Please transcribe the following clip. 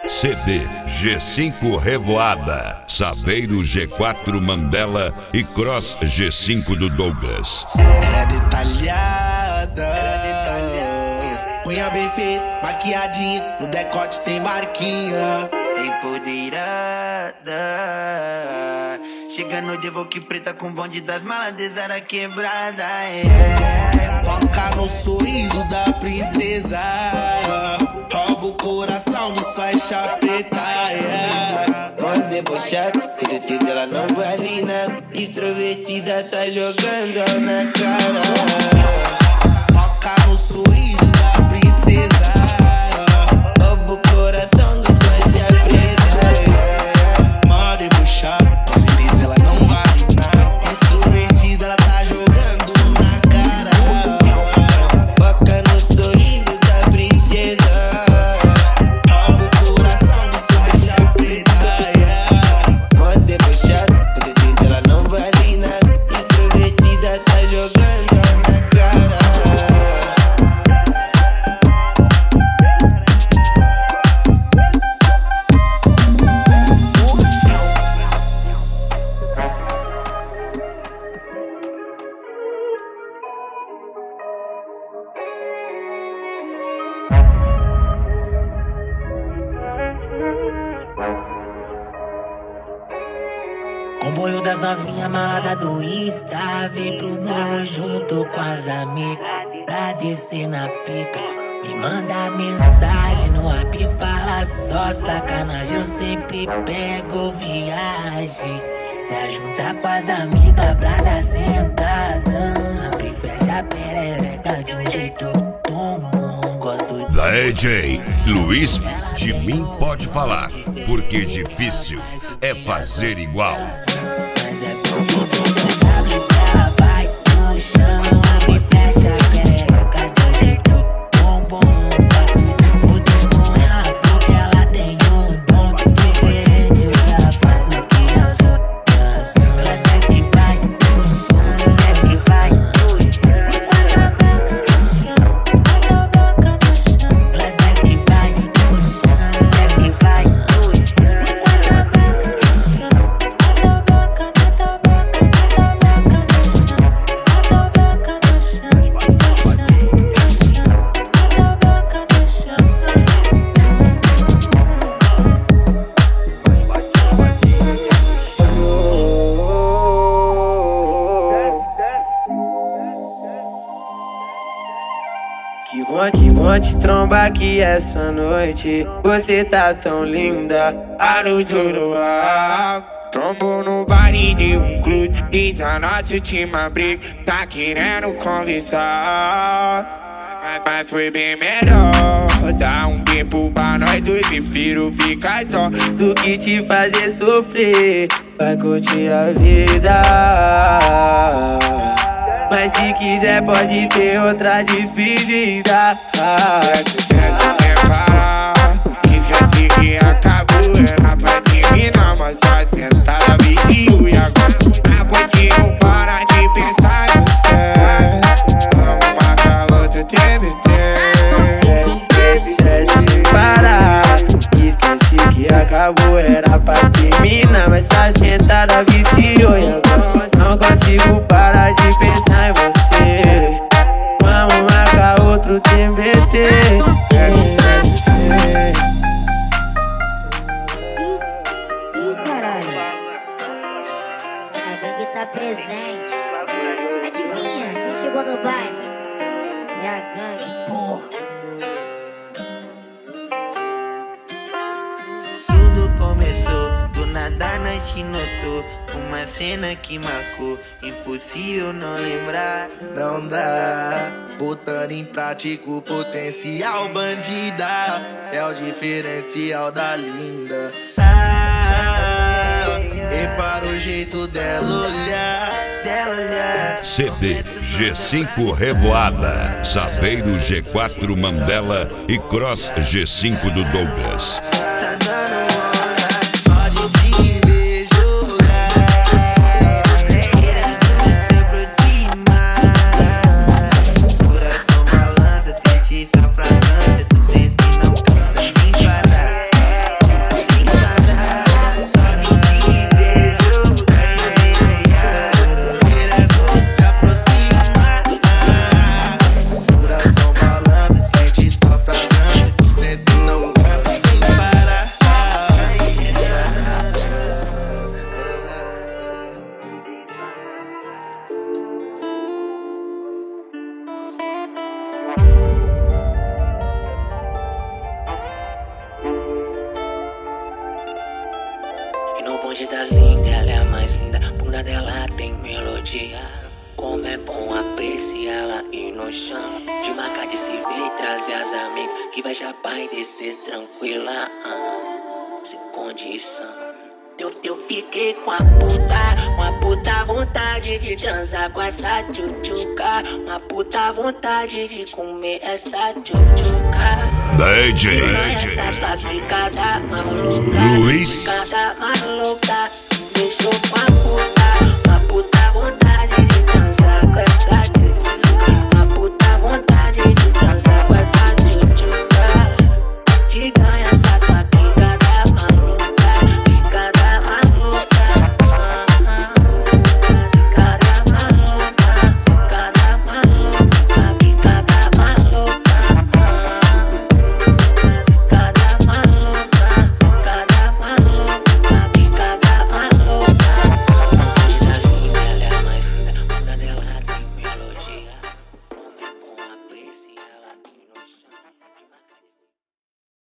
CD G5 Revoada, Saveiro G4 Mandela e Cross G5 do Douglas. Ela é detalhada, unha bem feita, maquiadinha, no decote tem marquinha. Empoderada, chega no Evoque preta com bonde das malas, desara quebrada. Foca no sorriso da princesa, rouba o coração dos faixa preta. Mano debochado, com certeza ela não vale nada. Extrovertida tá jogando na cara. Foca no sorriso da princesa, rouba o coração dos faixa preta. mano debochado, com certeza ela não vale nada. Extrovertida ela tá jogando na cara. Foca no sorriso da princesa, rouba o coração dos faixa preta. mano debochado, com certeza ela não vale nada. Extrovertida tá jogando na cara. Comboio das novinhas malada do Insta, vem pro morro junto com as amigas pra descer na pica. Me manda mensagem no app, fala só sacanagem, eu sempre pego viagem. Se juntar com as amigas pra dar sentada, abre e fecha a perereca de um jeito bom. Gosto de Da EJ, Luiz, de mim pode falar, porque difícil é fazer igual. mas é bom que abre pra vai no chão, abre e fecha a perereca de um jeito bom. Gosto de fuder com ela porque ela tem um dom diferente, ela faz o que as outras. Ela desce e vai no chão, desce e vai no chão. Se quando a boca no chão, quando a boca no chão. Ela desce e vai no chão, desce e vai no chão. Se quando a boca no chão, quando a boca no chão, quando a boca no chão, quando a boca no chão, Que monte tromba aqui essa noite. Você tá tão linda, a luz do luar. Trombo no bar de um clube, diz a nossa última briga, tá querendo conversar. Mas foi bem melhor dar um tempo pra nós dois. Prefiro ficar só do que te fazer sofrer. Vai curtir a vida, mas se quiser pode ter outra despedida. Essa separar, esquece que acabou. Era pra terminar, mas só sentada vizinho. E agora não consigo parar de pensar em você. Vamos marcar outro TBT. Esquece separar, esquece que acabou. Era pra terminar, mas só sentada viciou. E agora não consigo parar de pensar em você. Vamos marcar outro TBT. Ih, caralho. A gangue tá presente. Adivinha quem chegou no baile? É a gangue, porra. Tudo começou, do nada nós te notou. Uma cena que marcou, impossível não lembrar. Não dá, botando em prática o potencial bandida. É o diferencial da linda. Repara o jeito dela olhar, CD G5 Revoada, Saveiro G4 Mandela e Cross G5 do Douglas. Tá dando onda, pode te ver jogar. querendo se aproximar. Coração balança, sente essa fragrância. Tu sente e não cansa de parar. como é bom apreciá-la e no chão. De marcar de se ver e trazer as amigas que vai chapar e descer tranquila, sem condição. Eu fiquei com uma puta vontade de transar com essa tchutchuca. Uma puta vontade de comer essa tchutchuca. DJ Essa tua picada maluca, Luiz. picada maluca, deixou com a